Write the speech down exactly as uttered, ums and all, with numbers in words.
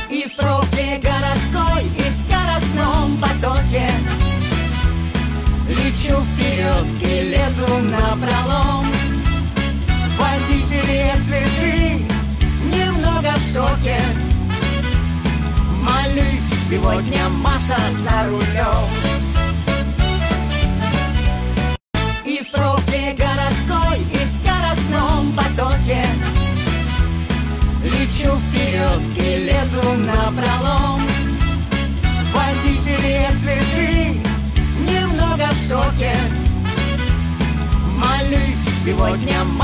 И в пробке городской, и в скоростном потоке лечу вперед и лезу напролом. Водитель, если ты немного в шоке, молюсь, сегодня Маша за рулем. И в пробке городской, и в скоростном потоке лечу вперед и лезу напролом. Водитель, если ты немного в шоке, молюсь, сегодня Маша